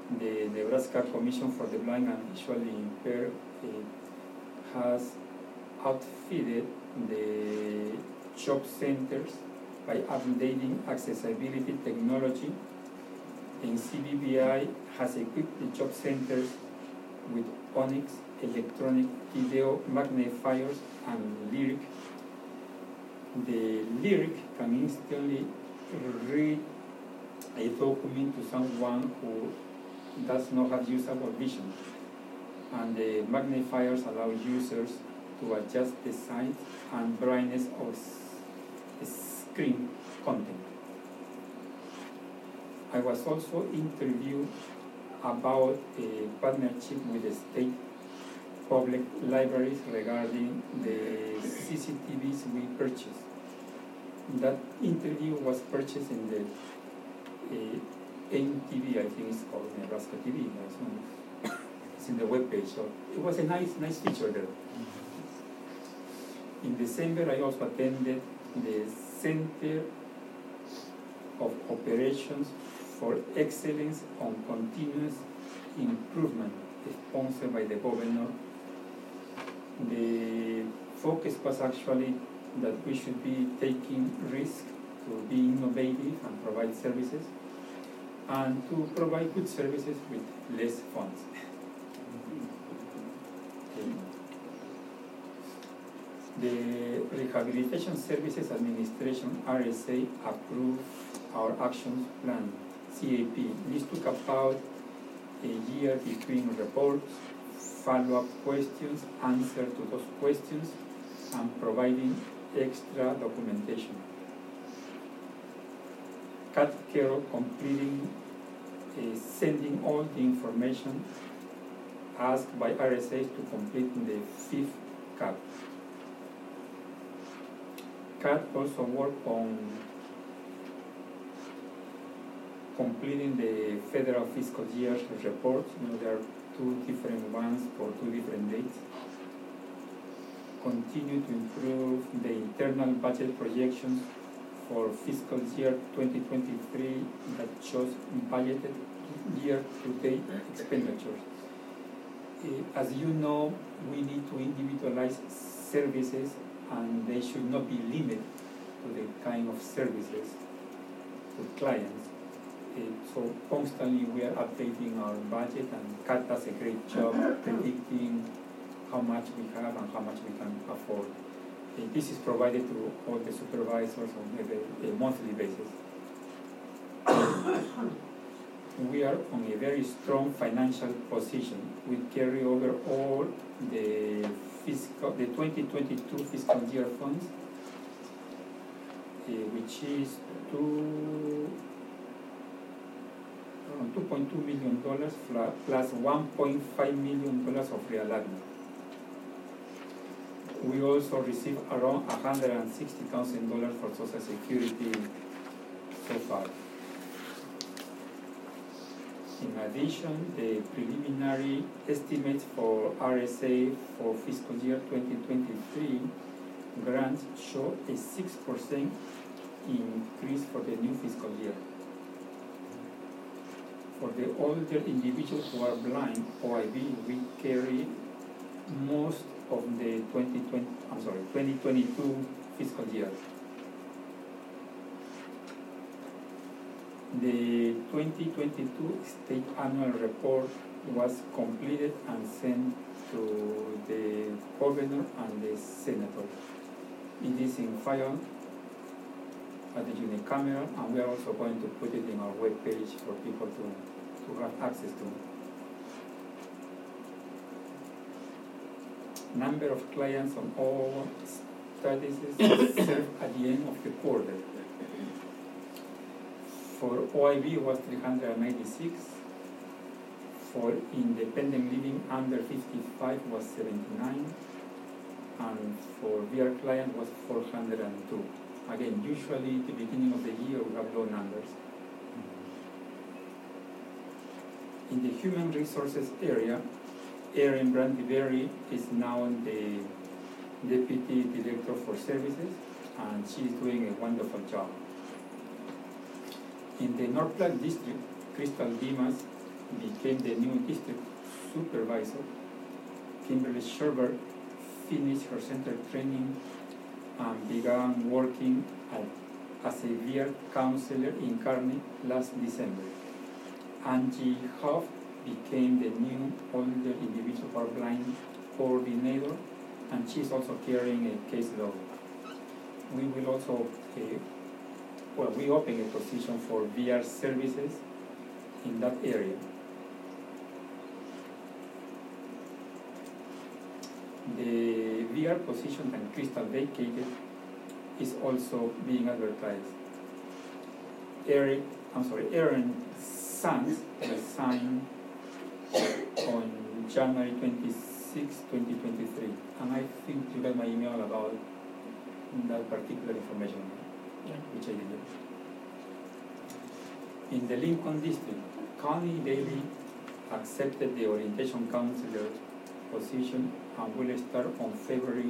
the Nebraska Commission for the Blind and Visually Impaired has outfitted the job centers by updating accessibility technology, and CBBI has equipped the job centers with Onyx electronic video magnifiers and Lyric. The Lyric can instantly read a document to someone who does not have usable vision, and the magnifiers allow users to adjust the size and brightness of screen content. I was also interviewed about a partnership with the state public libraries regarding the CCTVs we purchased. That interview was purchased in the NTV, I think it's called Nebraska TV. It's in the webpage, so it was a nice feature there. In December, I also attended the Center of Operations for Excellence on Continuous Improvement, sponsored by the governor. The focus was actually that we should be taking risks to be innovative and provide services, and to provide good services with less funds. The Rehabilitation Services Administration, RSA, approved our action plan, CAP. This took about a year between reports, follow-up questions, answer to those questions, and providing extra documentation. Cat Carroll completing sending all the information asked by RSA to complete the 5th CAP. CAT also worked on completing the federal fiscal year reports. There are 2 different ones for 2 different dates. Continue to improve the internal budget projections for fiscal year 2023 that shows budgeted year-to-date expenditures. As you know, we need to individualize services, and they should not be limited to the kind of services to clients. So constantly we are updating our budget, and CAT does a great job predicting how much we have and how much we can afford. This is provided to all the supervisors on a monthly basis. We are on a very strong financial position. We carry over all the 2022 fiscal year funds, which is $2.2 million plus $1.5 million of real admin. We also received around $160,000 for Social Security so far. In addition, the preliminary estimates for RSA for fiscal year 2023 grants show a 6% increase for the new fiscal year. For the older individuals who are blind, OIB, we carry most of the 2022 fiscal year. The 2022 state annual report was completed and sent to the governor and the senator. It is in file at the unicameral, and we are also going to put it in our webpage for people to have access to. Number of clients on all studies served at the end of the quarter. For OIB was 396. For independent living under 55 was 79. And for VR client was 402. Again, usually at the beginning of the year we have low numbers. In the human resources area, Erin Brandyberry is now the Deputy Director for Services, and she's doing a wonderful job. In the North Platte District, Crystal Dimas became the new district supervisor. Kimberly Sherbert finished her center training and began working as a VR counselor in Kearney last December. Angie Huff became the new older individual for blind coordinator, and she's also carrying a caseload. We will also, we open a position for VR services in that area. The VR position that Crystal vacated is also being advertised. Aaron Sands resigned on January 26, 2023, and I think you got my email about that particular information, which I did. In the Lincoln district, Connie Daly accepted the orientation counselor position and will start on February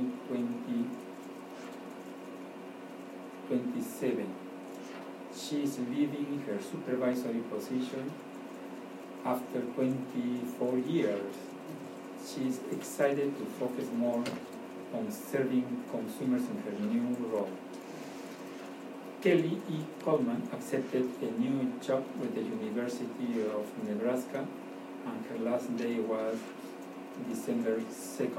2027. She is leaving her supervisory position after 24 years. She is excited to focus more on serving consumers in her new role. Kelly E. Coleman accepted a new job with the University of Nebraska, and her last day was December 2nd.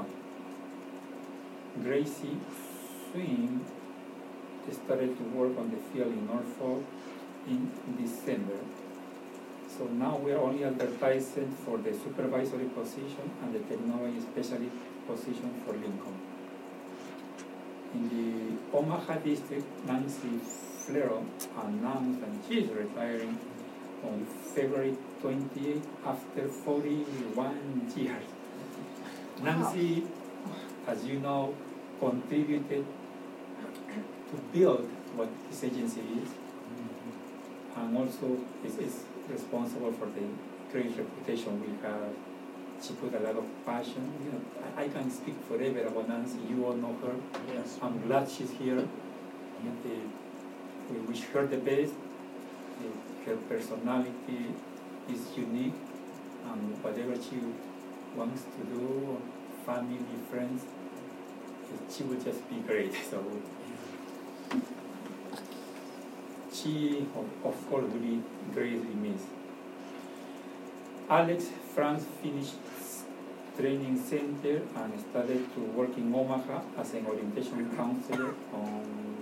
Gracie Swing started to work on the field in Norfolk in December. So now we are only advertising for the supervisory position and the technology specialist position for Lincoln. In the Omaha district, Nancy Flero announced that she is retiring on February 28 after 41 years. Nancy, as you know, contributed to build what this agency is, and also is responsible for the great reputation we have. She put a lot of passion. You know, I can speak forever about Nancy. You all know her. Yes. I'm glad she's here. We wish her the best. Her personality is unique, and whatever she wants to do, family, friends, she will just be great. So she, of course, will be greatly missed. Alex Franz finished training center and started to work in Omaha as an orientation counselor on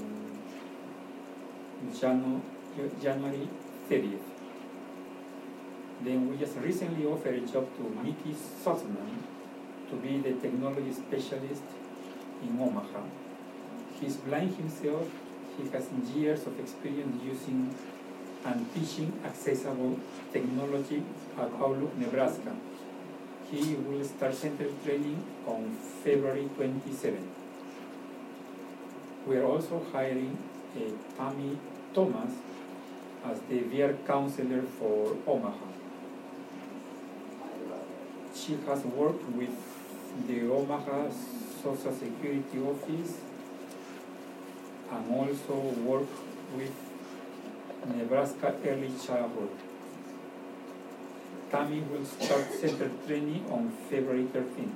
January 30th. Then we just recently offered a job to Mickey Sussman to be the technology specialist in Omaha. He's blind himself. He has years of experience using and teaching accessible technology at Outlook, Nebraska. He will start center training on February 27. We are also hiring Tammy Thomas as the VR counselor for Omaha. She has worked with the Omaha Social Security Office and also worked with Nebraska Early Childhood. Tammy will start center training on February 13th.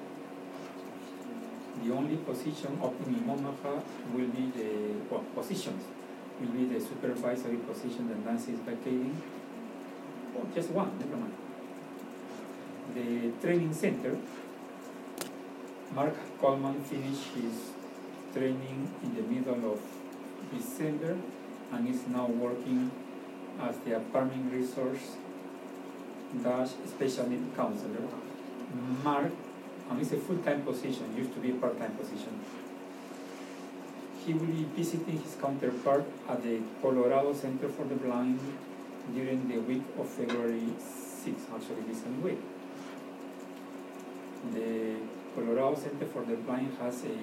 The only position open in Omaha will be positions will be the supervisory position that Nancy is vacating. Oh, just one, never mind. The training center, Mark Coleman finished his training in the middle of December and is now working as the apartment resource special need counselor. Mark, and it's a full-time position, used to be a part-time position. He will be visiting his counterpart at the Colorado Center for the Blind during the week of February 6th, actually this coming week. The Colorado Center for the Blind has a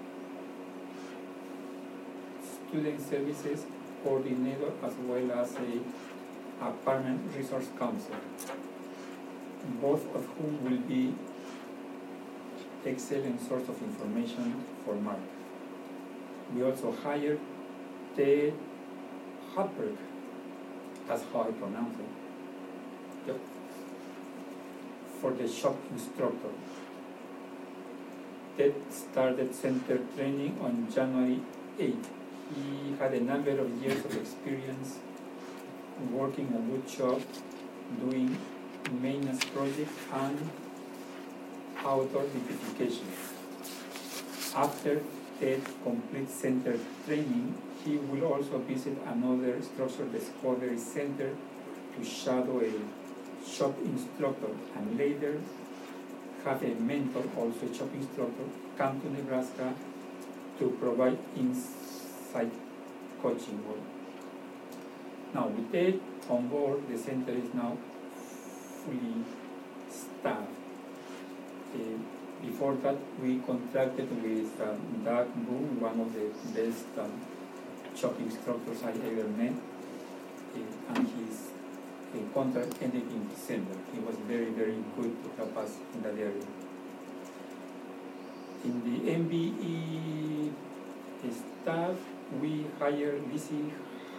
student services coordinator as well as a apartment resource counselor, both of whom will be excellent source of information for Mark. We also hired Ted Hopberg, that's how I pronounce it. Yep. for the shop instructor. Ted started center training on January 8th. He had a number of years of experience working on wood shop, doing maintenance projects and outdoor beautification. After Ted completes center training, he will also visit another structural discovery center to shadow a shop instructor and later have a mentor, also a shop instructor, come to Nebraska to provide inside coaching work. Now with Ted on board, the center is now fully staffed. Before that, we contracted with Doug Boone, one of the best shop instructors I ever met, and his contract ended in December. He was very, very good to help us in that area. In the MBE staff, we hired Lizzie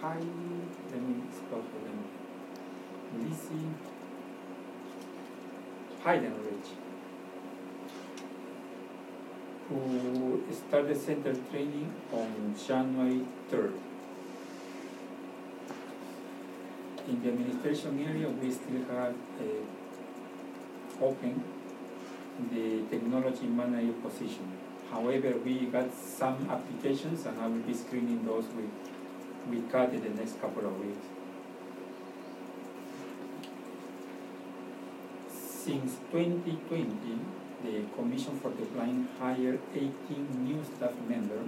Heidenreich, who started center training on January 3rd. In the administration area, we still have open the technology manager position. However, we got some applications and I will be screening those with CAD in the next couple of weeks. Since 2020, the Commission for the Blind hired 18 new staff members,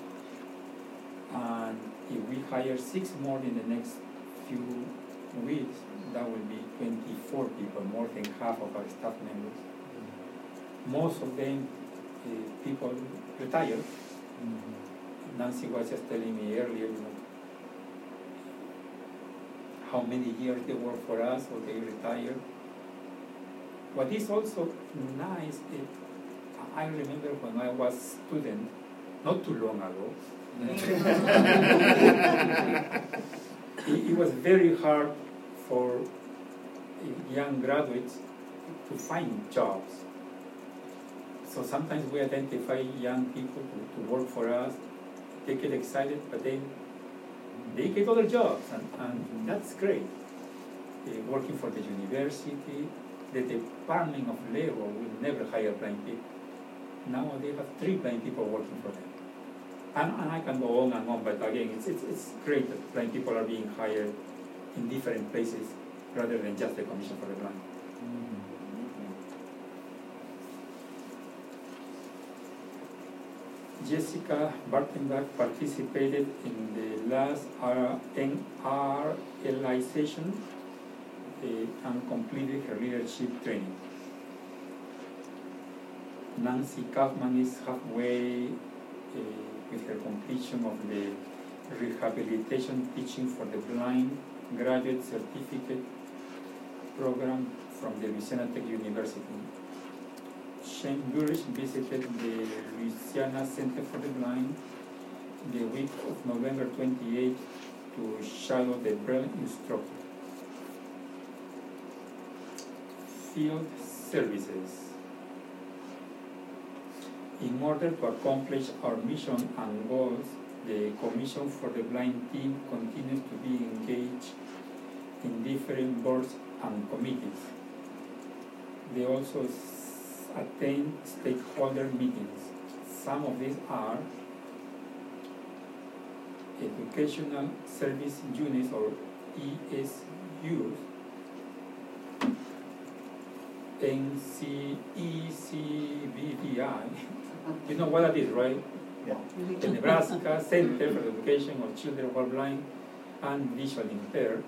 and if we hire 6 more in the next few weeks, that will be 24 people, more than half of our staff members. Most of them people retired. Nancy was just telling me earlier, how many years they work for us or they retire. What is also nice, I remember when I was a student, not too long ago, it was very hard for young graduates to find jobs. So sometimes we identify young people to work for us, they get excited, but then they get other jobs, and that's great. Working for the university, the Department of Labor will never hire blind people. Now they have 3 blind people working for them. And I can go on, but again, it's great that blind people are being hired in different places rather than just the Commission for the Blind. Jessica Bartenbach participated in the last NRLI session and completed her leadership training. Nancy Kaufman is halfway with her completion of the Rehabilitation Teaching for the Blind graduate certificate program from the Louisiana Tech University. Shane Burish visited the Louisiana Center for the Blind the week of November 28th to shadow the Braille instructor. Field services. In order to accomplish our mission and goals, the Commission for the Blind team continues to be engaged in different boards and committees. They also attend stakeholder meetings. Some of these are Educational Service Units or ESUs, NCECVDI. You know what that is, right? Yeah. The Nebraska Center for the Education of Children who are blind and visually impaired.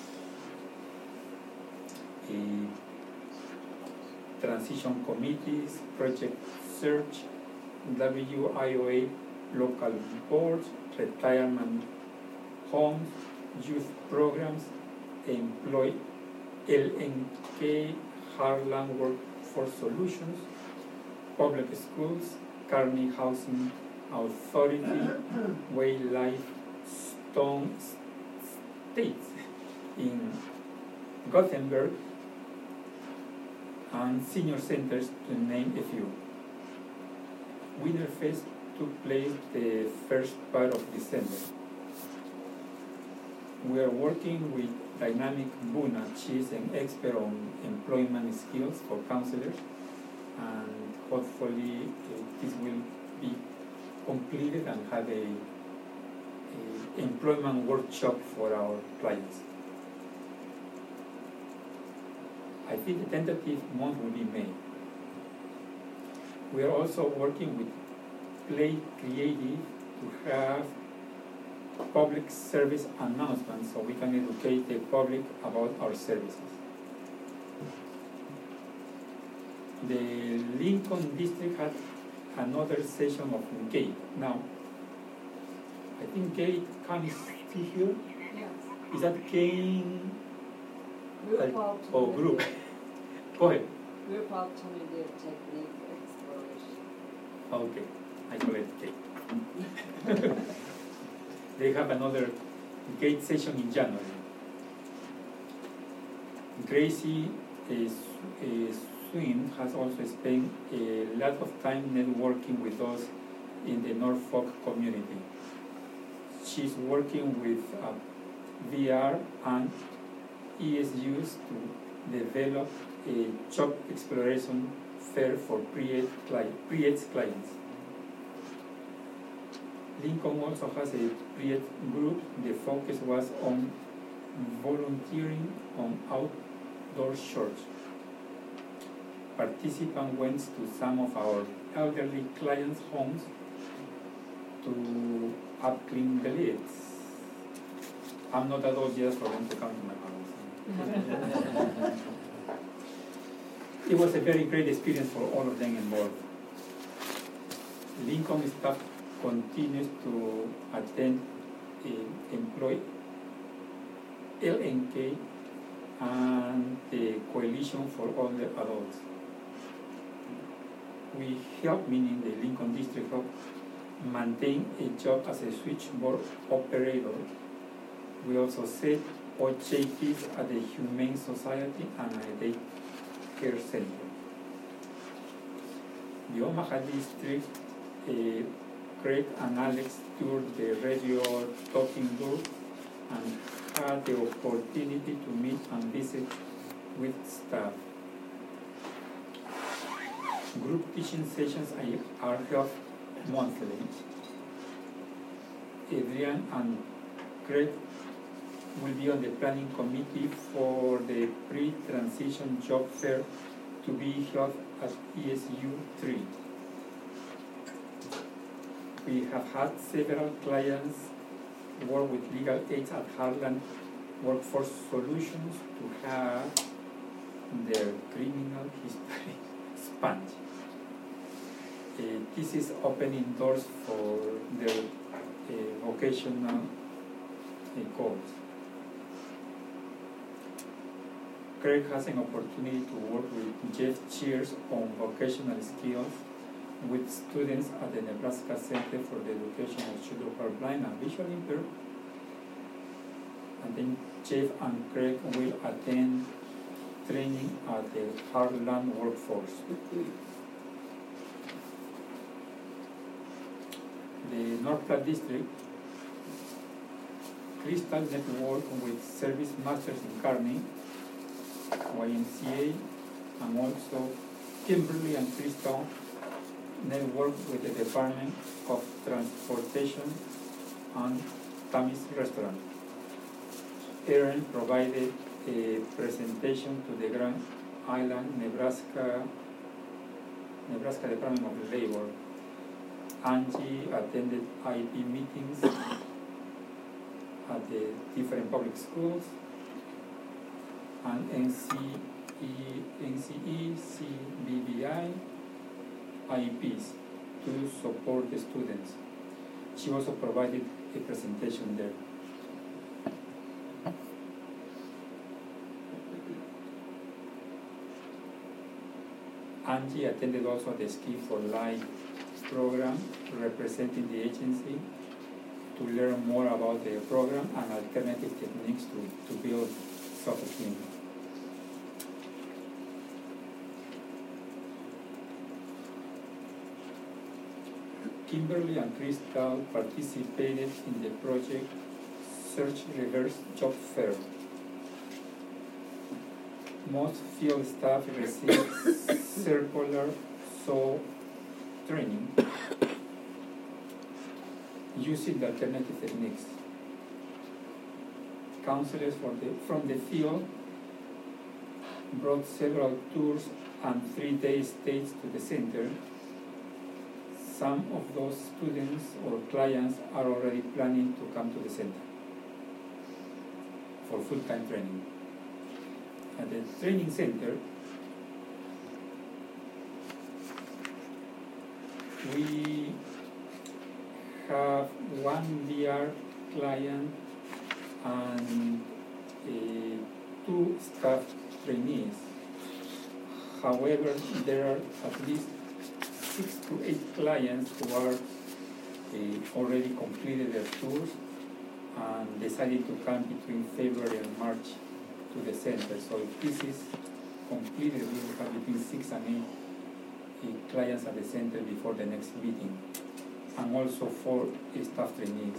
Transition committees, project search, WIOA local boards, retirement homes, youth programs, employ LNK Harlan Workforce Solutions, public schools, Kearney Housing Authority, Wildlife Stone States in Gothenburg, and senior centers, to name a few. Winterfest took place the first part of December. We are working with Dynamic Buna. She is an expert on employment skills for counselors, and hopefully this will be completed and have a employment workshop for our clients. I think the tentative month will be May. We are also working with Play Creative to have public service announcements so we can educate the public about our services. The Lincoln District had another session of GATE. Now, I think GATE can still here. Yes. Is that Kane? Group. Go ahead. Group alternative technique exploration. Okay, I call it GATE. They have another GATE session in January. Gracie Swin has also spent a lot of time networking with us in the Norfolk community. She's working with VR and ESUs to develop a job exploration fair for pre-ed clients. Lincoln also has a pre-ed group. The focus was on volunteering on outdoor church. Participants went to some of our elderly clients' homes to clean the lids. I'm not at all just for them to come to my house. It was a very great experience for all of them involved. Lincoln staff continues to attend employ LNK and the Coalition for Older Adults. We help, meaning the Lincoln District help, maintain a job as a switchboard operator. We also set OJTs at the Humane Society and a daycare center. The Omaha District, Craig and Alex toured the radio talking booth and had the opportunity to meet and visit with staff. Group teaching sessions are held monthly. Adrian and Craig will be on the planning committee for the pre-transition job fair to be held at ESU 3. We have had several clients work with legal aids at Heartland Workforce Solutions to have their criminal history sponged. This is opening doors for their vocational goals. Craig has an opportunity to work with Jeff Cheers on vocational skills with students at the Nebraska Center for the Education of Children who are blind and visually impaired. And then Jeff and Craig will attend training at the Heartland Workforce. The North Platte District, Crystal network with Service Masters in Kearney, YMCA, and also Kimberly and Crystal network with the Department of Transportation and Tammy's Restaurant. Aaron provided a presentation to the Grand Island, Nebraska Department of Labor. Angie attended IEP meetings at the different public schools, and NCE, CBBI, IEPs to support the students. She also provided a presentation there. Angie attended also the Ski for Life program representing the agency to learn more about the program and alternative techniques to build self-esteem. Kimberly and Crystal participated in the project Search Reverse Job Fair. Most field staff received circular saw training using the alternative techniques. Counselors from the field brought several tours and 3-day stays to the center. Some of those students or clients are already planning to come to the center for full-time training. At the training center, we have one VR client and 2 staff trainees. However, there are at least 6 to 8 clients who are already completed their tours and decided to come between February and March to the center. So if this is completed, we will have between 6 and 8 clients at the center before the next meeting, and also 4 staff trainees.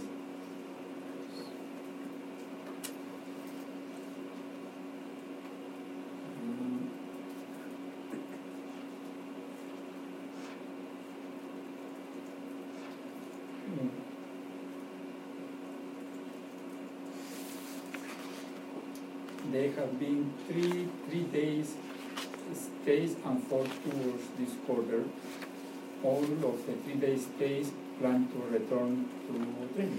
There have been three days stays and 4 tours this quarter. All of the 3-day stays plan to return to training.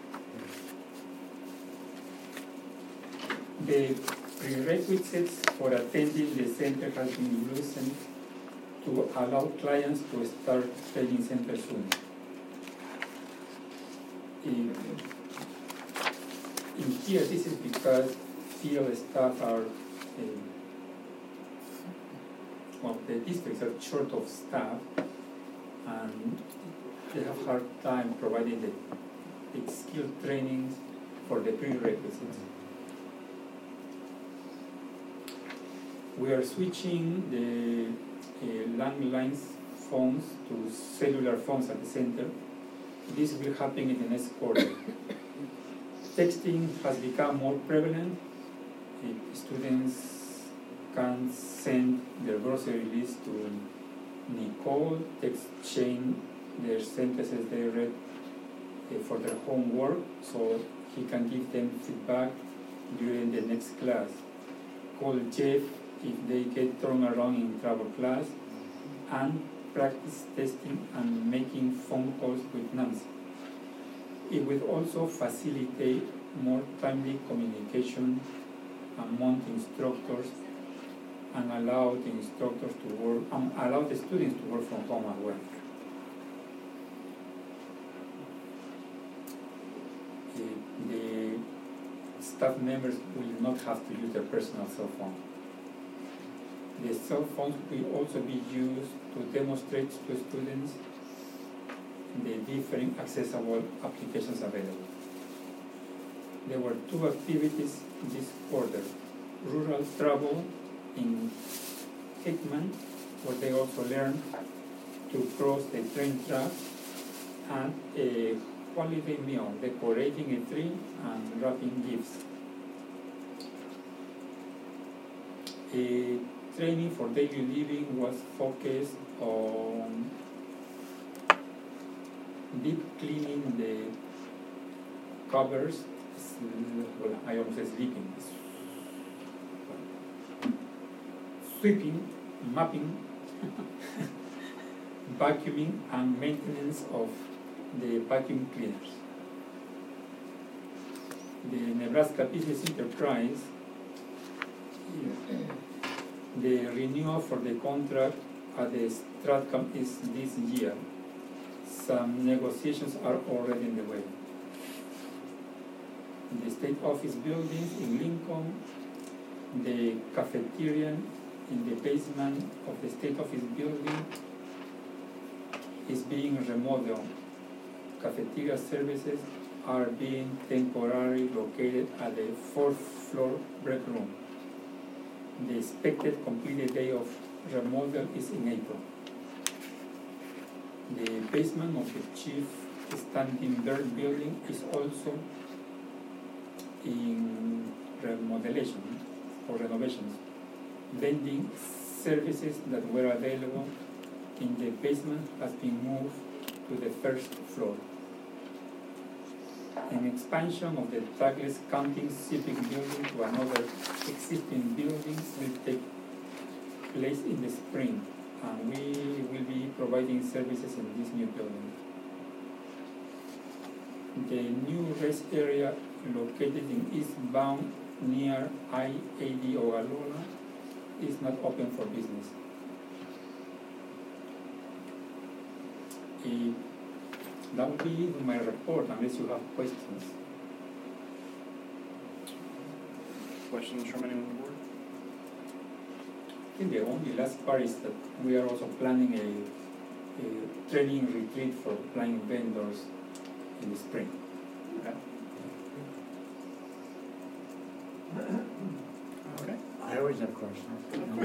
The prerequisites for attending the center has been loosened to allow clients to start training center soon. In here, this is because field staff are, the districts are short of staff and they have hard time providing the skill trainings for the prerequisites. We are switching the landline phones to cellular phones at the center. This will happen in the next quarter. Texting has become more prevalent. Students can send their grocery list to Nicole, exchange their sentences they read for their homework, so he can give them feedback during the next class. Call Jeff if they get thrown around in travel class, and practice testing and making phone calls with Nancy. It will also facilitate more timely communication among instructors and allow the instructors to work, allow the students to work from home as well. The staff members will not have to use their personal cell phone. The cell phones will also be used to demonstrate to students the different accessible applications available. There were 2 activities this quarter: rural travel in Hickman, where they also learned to cross the train tracks, and a holiday meal, decorating a tree and wrapping gifts. A training for daily living was focused on deep cleaning the covers. Well, I almost said sleeping. Sweeping, mopping, vacuuming, and maintenance of the vacuum cleaners. The Nebraska Business Enterprise, the renewal for the contract at the Stratcom is this year. Some negotiations are already in the way. The state office buildings in Lincoln, the cafeteria in the basement of the state office building is being remodeled. Cafeteria services are being temporarily located at the 4th floor break room. The expected completed day of remodel is in April. The basement of the chief standing bird building is also in remodelation or renovations. Vending services that were available in the basement has been moved to the first floor. An expansion of the Douglas County Civic Building to another existing building will take place in the spring, and we will be providing services in this new building. The new rest area located in eastbound near I-80 Ogallala is not open for business. That will be my report unless you have questions. Questions from anyone on the board? I think the only last part is that we are also planning a training retreat for blind vendors in the spring. Okay. Okay. I always have questions.